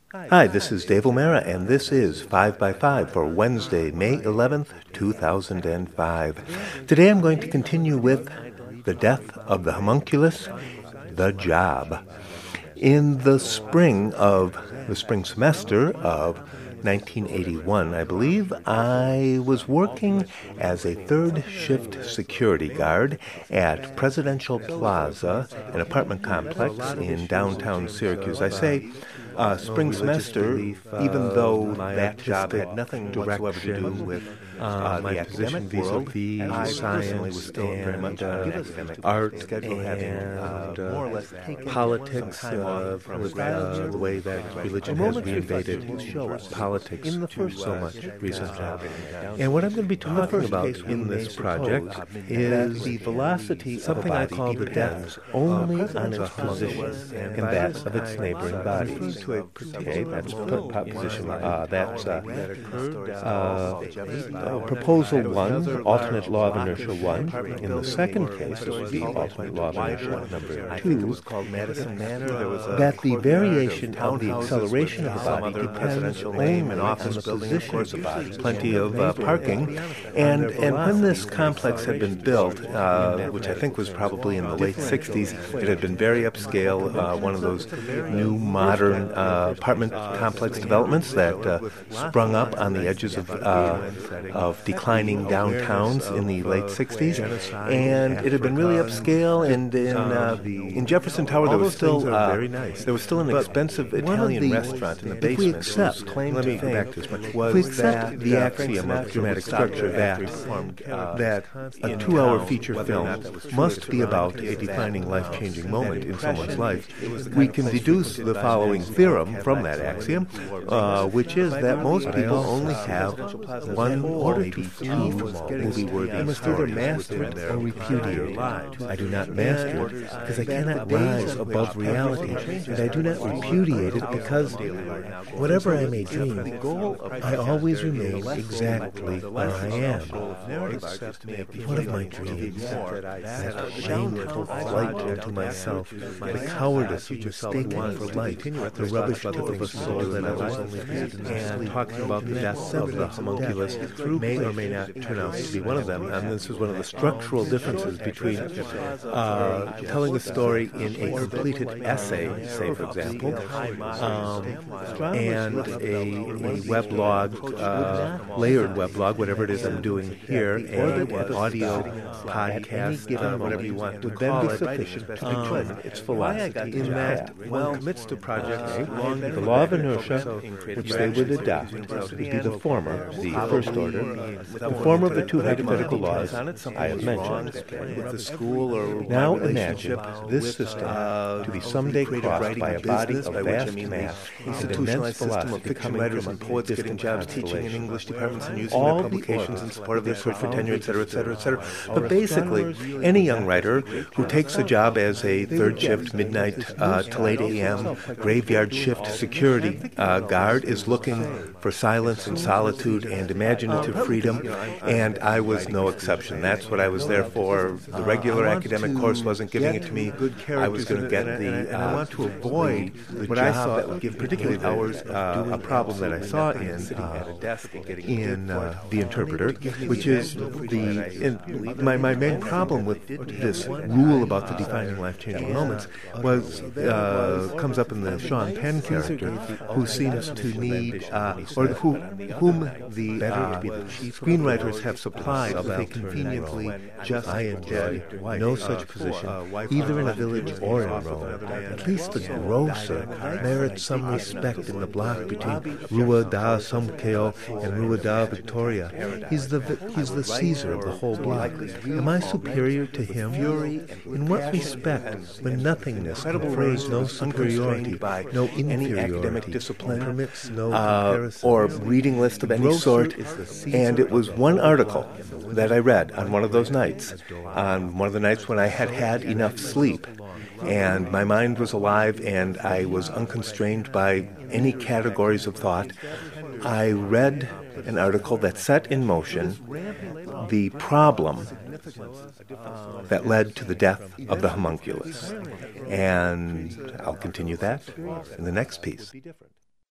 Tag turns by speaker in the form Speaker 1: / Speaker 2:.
Speaker 1: Hi, this is Dave O'Mara, and this is 5 by 5 for Wednesday, May 11th, 2005. Today I'm going to continue with The Death of the Homunculus, The Job. In the spring semester of 1981, I believe, I was working as a third shift security guard at Presidential Plaza, an apartment complex in downtown Syracuse. I say spring semester, even though that job had nothing whatsoever to do with my academic world. I personally was still very much academic art schedule, more or less politics, the way that religion has reinvaded politics to so much recently. And what I'm going to be talking about in this project is the velocity something I call the death only on its position and that of its neighboring bodies. Okay, that's proposition. That's proposal 1, alternate law of inertia 1. In the second case, this would be alternate law of inertia number 2, that the variation of the acceleration of the body depends only on the position. Plenty of parking. And when this complex had been built, which I think was probably in the late 60s, it had been very upscale, one of those new modern apartment complex developments that sprung up on the edges of declining downtowns in the late 60s, and it had been really upscale. And in Jefferson Tower, there was still an expensive Italian restaurant in the basement. If we accept the axiom of dramatic structure that a 2-hour feature film must be about a defining life-changing moment in someone's life, we can deduce the following theorem from that axiom, which is that most people only have one or maybe two movie-worthy stories mastered or repudiated. I do not master it because I cannot rise above reality, and I do not repudiate it because whatever I may dream, I always remain exactly where I am. One of my dreams, that shameful flight into myself, the cowardice of mistaking for light, the rubbish tip of a soul that I was only and talking about the death of the homunculus may or may not turn out to be one of them. And this is one of the structural differences between telling a story in a completed essay, say for example, and a weblog, layered weblog, whatever it is I'm doing here, an audio podcast, whatever you want to call it, its philosophy in that one commits to projects the law of inertia, which they would adopt, would be the former, the first order, the former of the two hypothetical laws I have mentioned. Now imagine this system to be someday crossed by a body of vast mass, institutionalized system of fiction writers and poets getting jobs teaching in English departments and using their publications in support of their search for tenure, etc., etc., etc. But basically, any young writer who takes a job as a third shift, midnight to late a.m., graveyard shift security guard is looking for silence and solitude and imaginative freedom, and I was no exception. That's what I was there for. The regular academic course wasn't giving it to me. I was going to get the, I want to avoid what I saw that would give particularly hours, a problem that I saw in The Interpreter, which is my main problem with this rule about the defining life-changing moments comes up in the Sean Penn character, who seems to need, whom the screenwriters have supplied with a conveniently just I enjoy no such position, either in a village or in Rome. At least the grocer merits some respect in the block between Rua da Somkeo and Rua da Victoria. He's the Caesar of the whole block. Am I superior to him? In what respect, when nothingness confers no superiority, no inferiority, discipline permits no comparison, or reading list of any sort? And it was one article that I read on one of those nights, on one of the nights when I had had enough sleep, and my mind was alive and I was unconstrained by any categories of thought. I read an article that set in motion the problem that led to the death of the homunculus. And I'll continue that in the next piece.